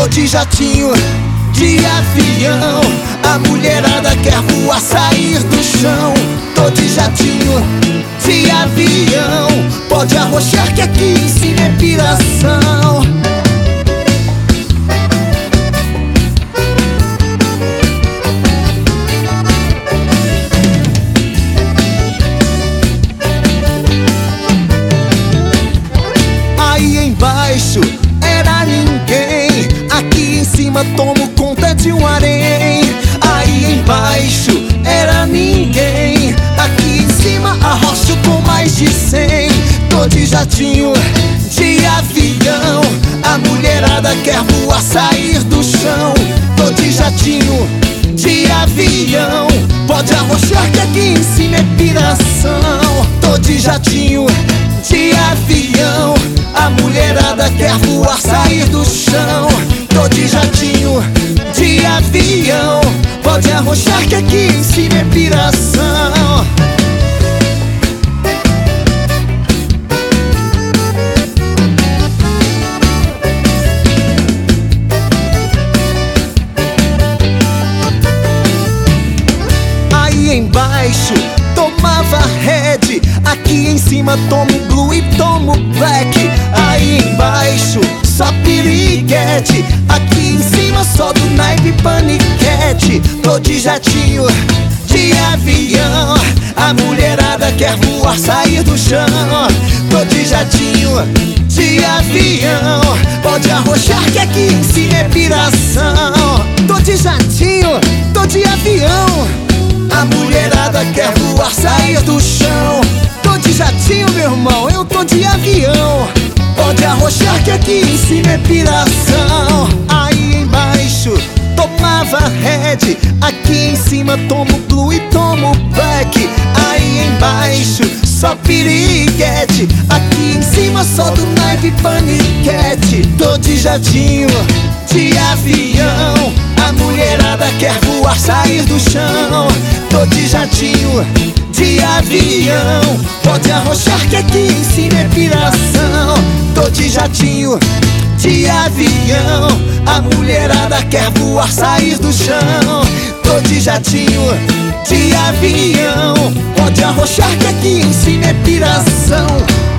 tô de jatinho, de avião. A mulherada quer voar, sair do chão. Tô de jatinho, de avião. Pode arrochar que aqui em cima é piração. Aí embaixo era ninguém, aqui em cima tomo conta de um harém. Aí embaixo era ninguém, aqui em cima arrocho com mais de 100. Tô de jatinho, de avião. A mulherada quer voar, sair do chão. Tô de jatinho, de avião. Pode arrochar que aqui em cima é piração. Tô de jatinho, de avião. A mulherada quer voar, sair do chão. Tô de jatinho, de avião. Pode arrochar que aqui em cima é piração. Aí embaixo tomava red, aqui em cima tomo blue e tomo black. Aí embaixo só piriguete, aqui em cima só do naipe paniquete. Tô de jatinho, de avião. A mulherada quer voar, sair do chão. Tô de jatinho, de avião. Pode arrochar que aqui em cima é piração. Tô de jatinho, tô de avião. A mulherada quer voar, sair do chão. Tô de jatinho, meu irmão, eu tô de avião. Pode arrochar que aqui em cima é piração. Aí embaixo tomava red, aqui em cima tomo blue e tomo black. Aí embaixo só piriguete, aqui em cima só do naipe paniquete. Tô de jatinho, de avião. A mulherada quer voar, sair do chão. Tô de jatinho, de avião. Pode arrochar que aqui em cima é piração. Tô de jatinho, de avião. A mulherada quer voar, sair do chão. Tô de jatinho, de avião. Pode arrochar que aqui em cima é piração.